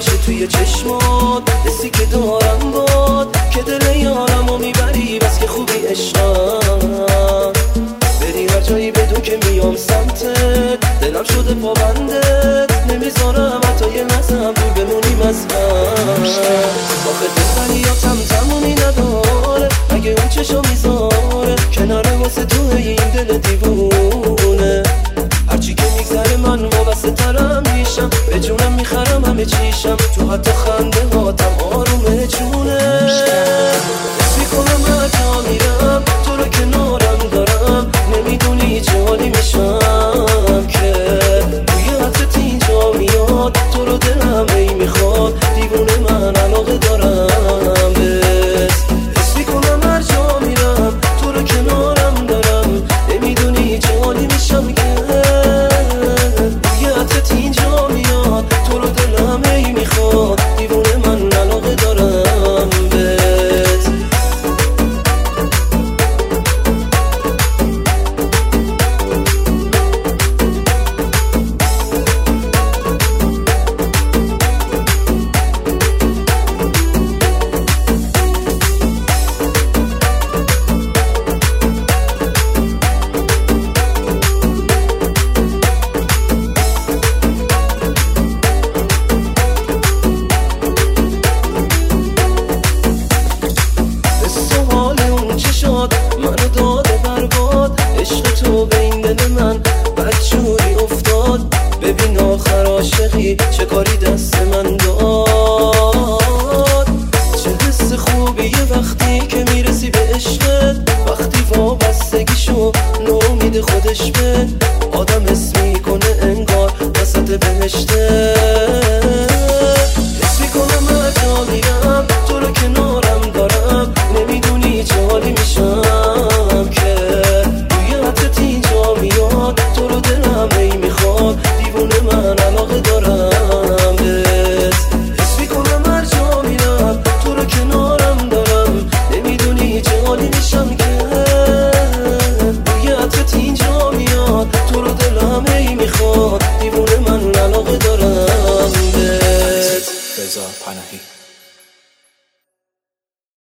بشه توی چشمات، حسی که دارم باد که دل یارمو میبری، بس که خوبی عشقم. بری هر جایی بدون که میام سمتت، دلم شده پابندت، نمیذارم حتی یه لحظه هم دور بمونیم از من. آخه دلبریاتم تمومی نداره، اگه اون چشا میذاره کناره واسه تو این دل دیوونه. هرچی که میگذره من وابسته ترم میشم، به جونم میخرم همه چیشم، تو حتی خنده هاتم آرومه جونه. حس میکنم هر جا میرم تو رو کنارم دارم، نمیدونی چه حالی میشم که توی حدت اینجا میاد، تو رو دلم ای میخواد، دیوونه من علاقه دارم بهت. حس میکنم هر جا میرم تو رو کنارم دارم، نمیدونی چه حالی میشم که توی حدت اینجا میاد، تو رو دلم ای میخواد، دیوونه من علاقه دارم بهت. منو داده برباد، عشق تو به این دل من بدجوری افتاد. ببین آخر عاشقی چه کاری دست من داد. چه حس خوبیه وقتی که میرسی به عشقت، وقتی وابستگی شو نومید خودش به